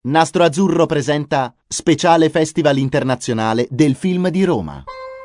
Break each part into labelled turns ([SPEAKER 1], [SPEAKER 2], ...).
[SPEAKER 1] Nastro Azzurro presenta Speciale Festival Internazionale del Film di Roma.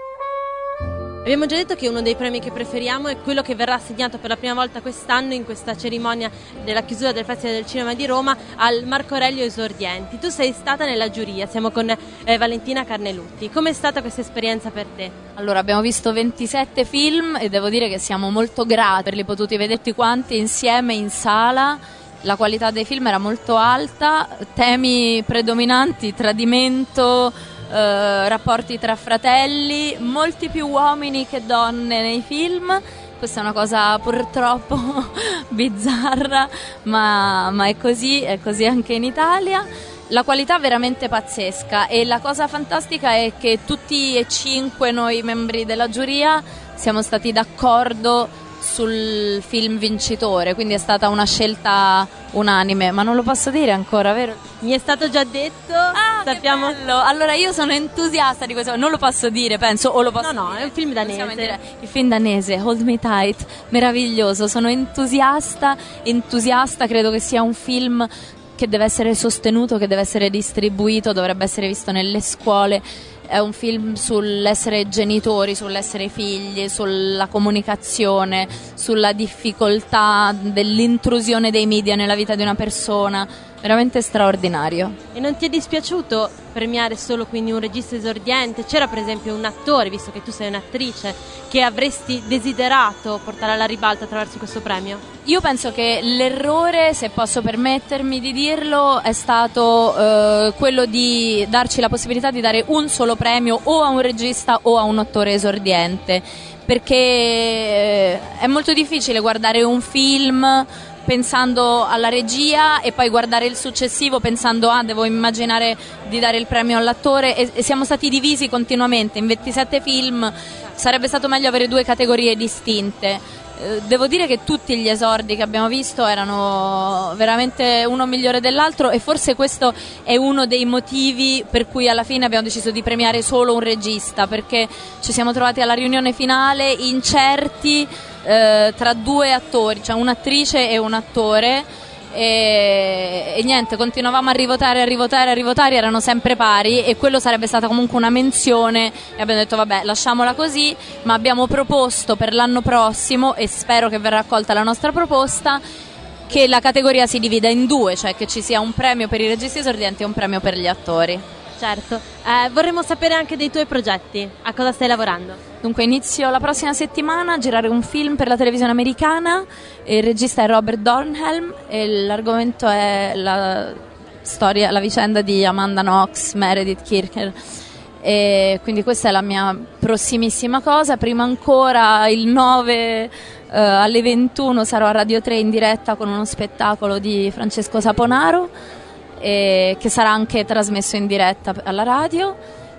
[SPEAKER 2] Abbiamo già detto che uno dei premi che preferiamo è quello che verrà assegnato per la prima volta quest'anno in questa cerimonia della chiusura del Festival del Cinema di Roma al Marco Aurelio Esordienti. Tu sei stata nella giuria, siamo con Valentina Carnelutti. Com'è stata questa esperienza per te?
[SPEAKER 3] Allora, abbiamo visto 27 film e devo dire che siamo molto grati per li potuti vedere tutti quanti insieme in sala. La qualità dei film era molto alta, temi predominanti, tradimento, rapporti tra fratelli, molti più uomini che donne nei film. Questa è una cosa purtroppo bizzarra, ma è così anche in Italia. La qualità è veramente pazzesca e la cosa fantastica è che tutti e 5 noi membri della giuria siamo stati d'accordo sul film vincitore, quindi è stata una scelta unanime, ma non lo posso dire ancora, vero?
[SPEAKER 2] Mi è stato già detto, sappiamo.
[SPEAKER 3] Che bello. Allora io sono entusiasta di questo, non lo posso dire, penso, o lo posso
[SPEAKER 2] No,
[SPEAKER 3] dire?
[SPEAKER 2] è un film danese.
[SPEAKER 3] Il film danese, Hold Me Tight, meraviglioso, sono entusiasta, credo che sia un film che deve essere sostenuto, che deve essere distribuito, dovrebbe essere visto nelle scuole. È un film sull'essere genitori, sull'essere figli, sulla comunicazione, sulla difficoltà dell'intrusione dei media nella vita di una persona, veramente straordinario.
[SPEAKER 2] E non ti è dispiaciuto premiare solo quindi un regista esordiente? C'era per esempio un attore, visto che tu sei un'attrice, che avresti desiderato portare alla ribalta attraverso questo premio?
[SPEAKER 3] Io penso che l'errore, se posso permettermi di dirlo, è stato quello di darci la possibilità di dare un solo premio o a un regista o a un attore esordiente, perché è molto difficile guardare un film pensando alla regia e poi guardare il successivo pensando devo immaginare di dare il premio all'attore e siamo stati divisi continuamente in 27 film. Sarebbe stato meglio avere 2 categorie distinte. Devo dire che tutti gli esordi che abbiamo visto erano veramente uno migliore dell'altro e forse questo è uno dei motivi per cui alla fine abbiamo deciso di premiare solo un regista, perché ci siamo trovati alla riunione finale incerti tra 2 attori, cioè un'attrice e un attore, e niente, continuavamo a rivotare, erano sempre pari e quello sarebbe stata comunque una menzione e abbiamo detto vabbè, lasciamola così, ma abbiamo proposto per l'anno prossimo, e spero che verrà accolta la nostra proposta, che la categoria si divida in 2, cioè che ci sia un premio per i registi esordienti e un premio per gli attori.
[SPEAKER 2] Certo, vorremmo sapere anche dei tuoi progetti, a cosa stai lavorando?
[SPEAKER 3] Dunque inizio la prossima settimana a girare un film per la televisione americana, il regista è Robert Dornhelm e l'argomento è la vicenda di Amanda Knox, Meredith Kirker, e quindi questa è la mia prossimissima cosa. Prima ancora il 9 alle 21 sarò a Radio 3 in diretta con uno spettacolo di Francesco Saponaro, che sarà anche trasmesso in diretta alla radio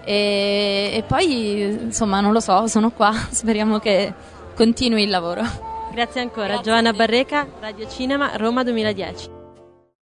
[SPEAKER 3] e poi insomma non lo so, sono qua, speriamo che continui il lavoro.
[SPEAKER 2] Grazie ancora.
[SPEAKER 3] Grazie.
[SPEAKER 2] Giovanna Barreca, Radio Cinema, Roma 2010.